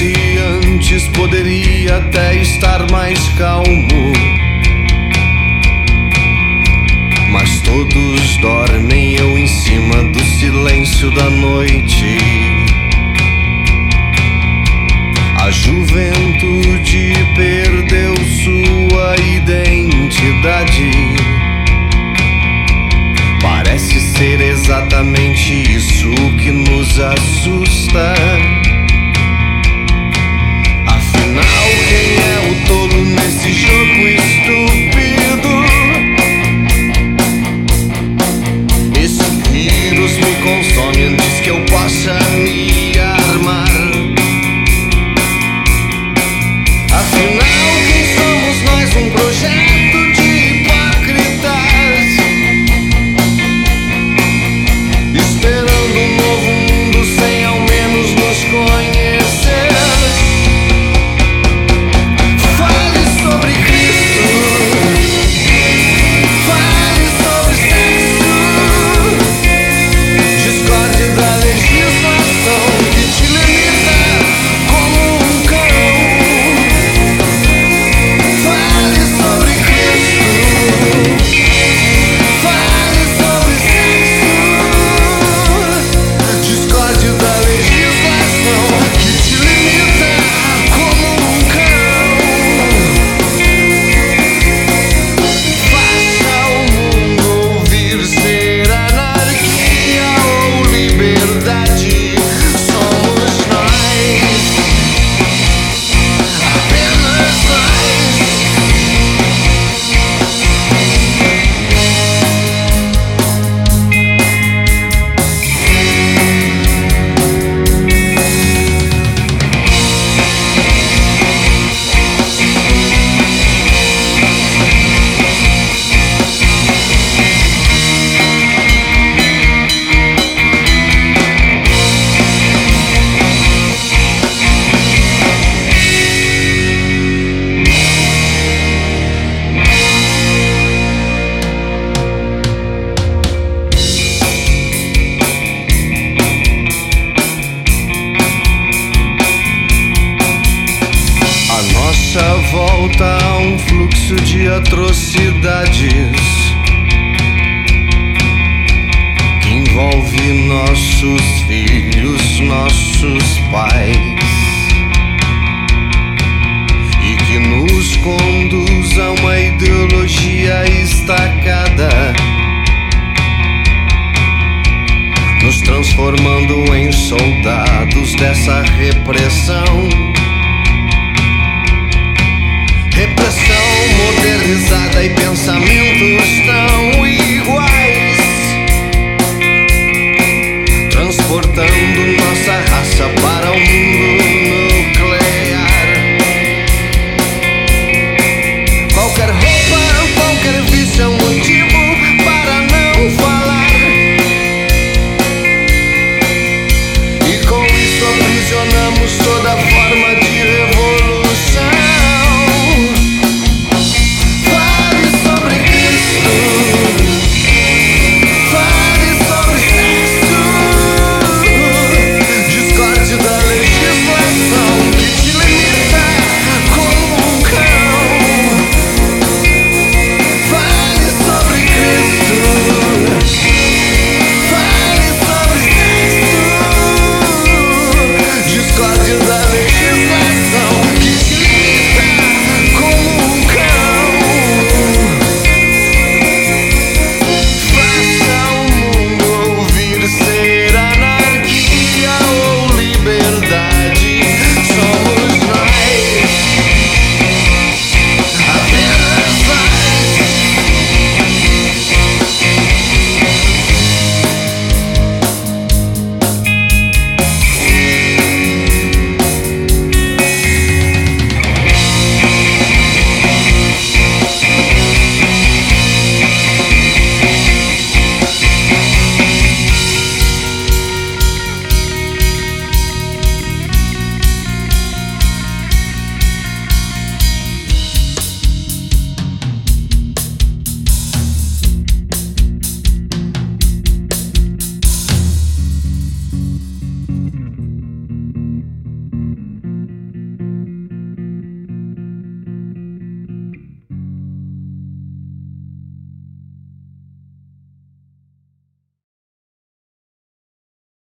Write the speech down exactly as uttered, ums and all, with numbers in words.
Se antes poderia até estar mais calmo, mas todos dormem, eu em cima do silêncio da noite. A juventude perdeu sua identidade. Parece ser exatamente isso que nos assusta. Afinal, quem é o tolo nesse jogo estúpido? Esse vírus me consome antes que eu possa me armar. Afinal, quem somos nós? Um projeto de hipócritas, esperando um novo mundo sem ao menos nos conhecer. Fale sobre Cristo, fale sobre sexo, discorde da legislação que te limita como um cão. Fale sobre Cristo, fale sobre sexo, discorde da legislação que te limita como um cão. Faça o mundo ouvir ser anarquia ou liberdade. Somos nós, apenas nós. A nossa volta a um fluxo de atrocidades que envolve nossos filhos, nossos pais, e que nos conduz a uma ideologia estacada, nos transformando em soldados dessa repressão.